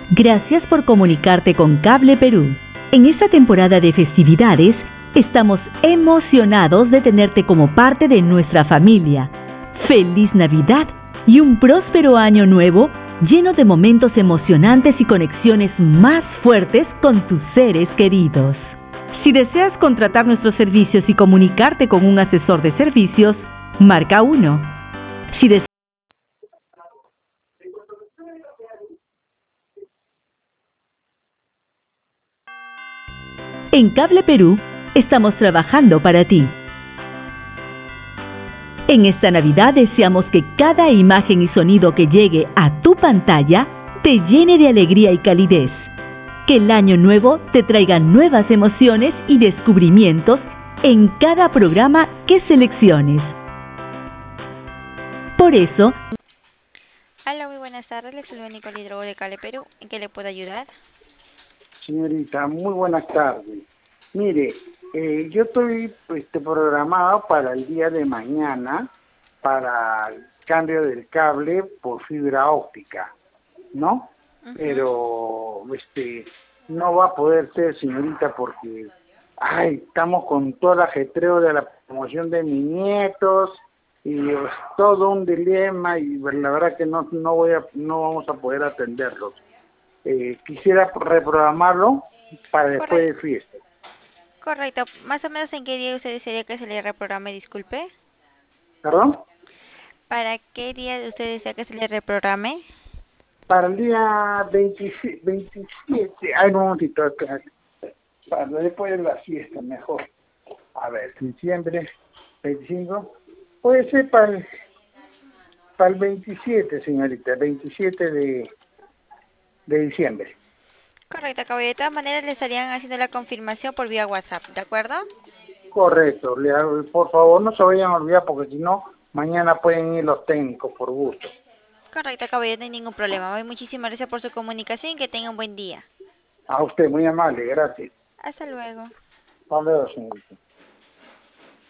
Gracias por comunicarte con Cable Perú. En esta temporada de festividades, estamos emocionados de tenerte como parte de nuestra familia. ¡Feliz Navidad y un próspero año nuevo lleno de momentos emocionantes y conexiones más fuertes con tus seres queridos! Si deseas contratar nuestros servicios y comunicarte con un asesor de servicios, marca 1. Si deseas En Cable Perú, estamos trabajando para ti. En esta Navidad deseamos que cada imagen y sonido que llegue a tu pantalla te llene de alegría y calidez. Que el año nuevo te traiga nuevas emociones y descubrimientos en cada programa que selecciones. Por eso, Hola, muy buenas tardes. Les saluda Nicole Hidrogo de Cable Perú. ¿En qué le puedo ayudar? Señorita, muy buenas tardes. Mire, yo estoy programado para el día de mañana para el cambio del cable por fibra óptica, ¿no? Pero no va a poder ser, señorita, porque estamos con todo el ajetreo de la promoción de mis nietos y todo un dilema y la verdad que no vamos a poder atenderlos. Quisiera reprogramarlo para después de Correcto. fiesta. Correcto. Más o menos en qué día usted desearía que se le reprograme, disculpe. ¿Perdón? ¿Para qué día usted desea que se le reprograme? Para el día 27, un momentito, para después de la fiesta, mejor. A ver, diciembre 25, puede ser para el 27, señorita, 27 de diciembre. Correcto, caballero. De todas maneras le estarían haciendo la confirmación por vía WhatsApp, ¿de acuerdo? Correcto, por favor no se vayan a olvidar porque si no, mañana pueden ir los técnicos por gusto. Correcto, caballero. No hay ningún problema. Muchísimas gracias por su comunicación y que tenga un buen día. A usted, muy amable, gracias. Hasta luego. Hasta luego, señorita.